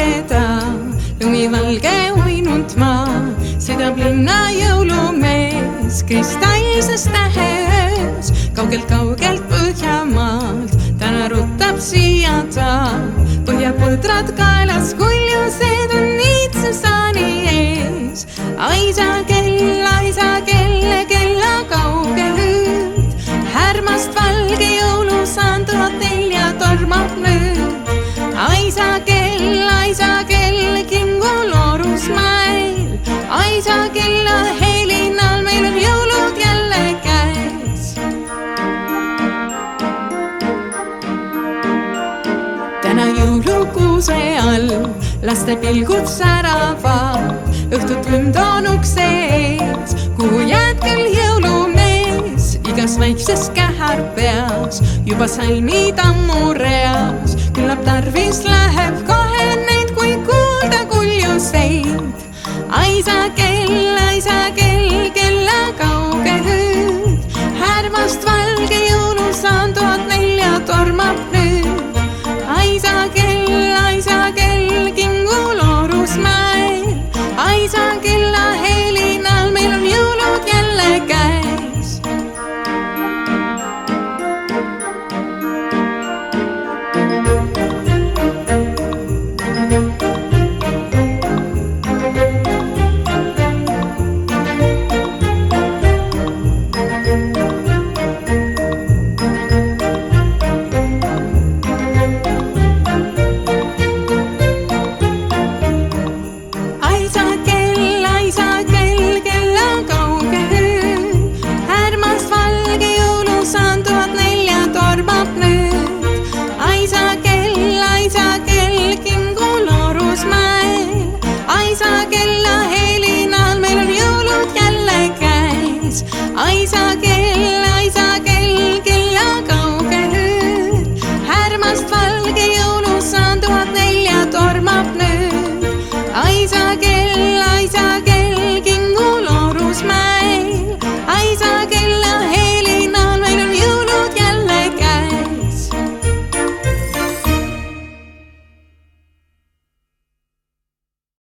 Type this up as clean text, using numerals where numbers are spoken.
lugeda, lumivalge uinunt maa, sõidab linna jõulumees kristallises tähes, kaugelt Põhjamaalt, täna rutab siia ta, põhjapõdrad kaelas, kuljused on niitsusaani ees. Aisa kell, kella kauge hüüd, härmast valge jõulusaan 1004 tormab nüüd. Aisa kell, kingul Orusmäel, Aisa kella helinal meil on jõulud jälle käes. Täna jõulukuuse all laste pilgud säravad, õhtut lund on ukse ees, kuhu jääd küll jõulumees, igas väikses käharpeas, juba salmid ammu reas, küllap tarvis läheb kohe neid, kui kuulda kuljuseid. Aisa kell, kella kauge hüüd, härmast valge jõulusaan 1004 tormab nüüd. Aisa kell, kingul Orusmäel, Aisa kella helinal meil on jõulud jälle käes. Aisa kella helinal meil on jõulud jälle käes. Aisa